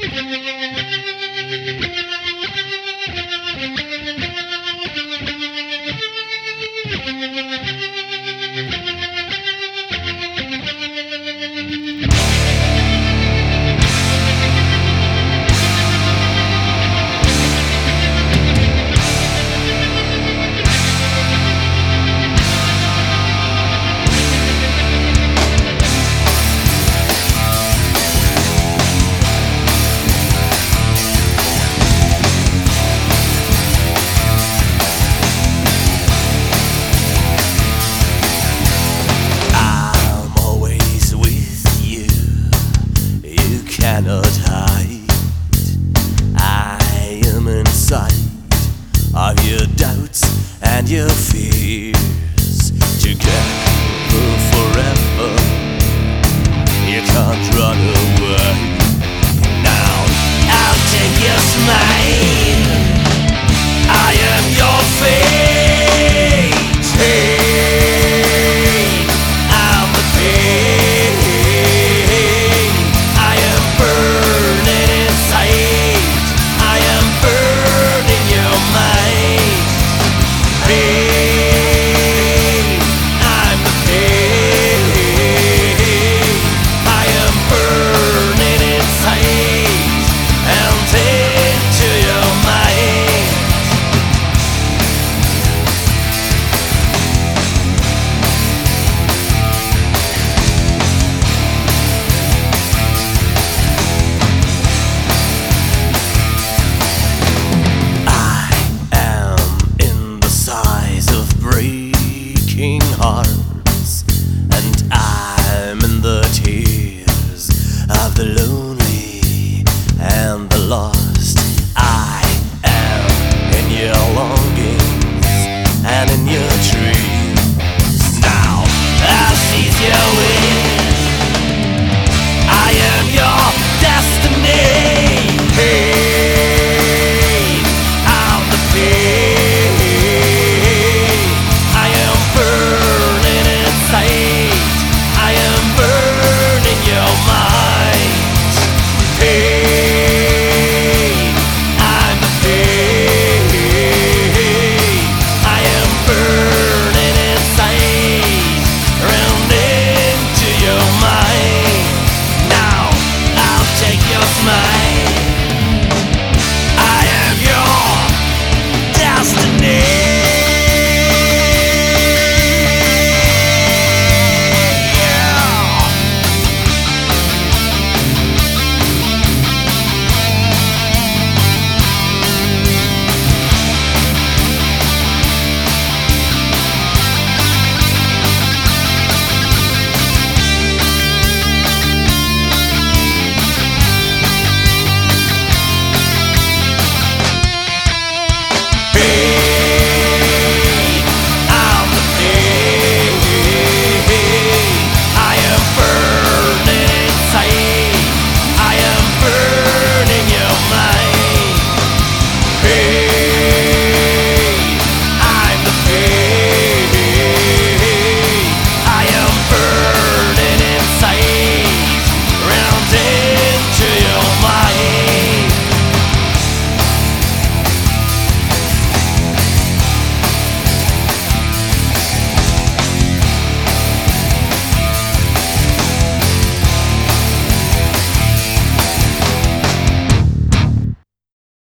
Cannot hide. I am inside of your doubts and your fears. Together forever, you can't run away. Now I'll take your smile. I am your fate. Hey, I'm the pain. Hearts, and I'm in the tears of the lonely and the lost.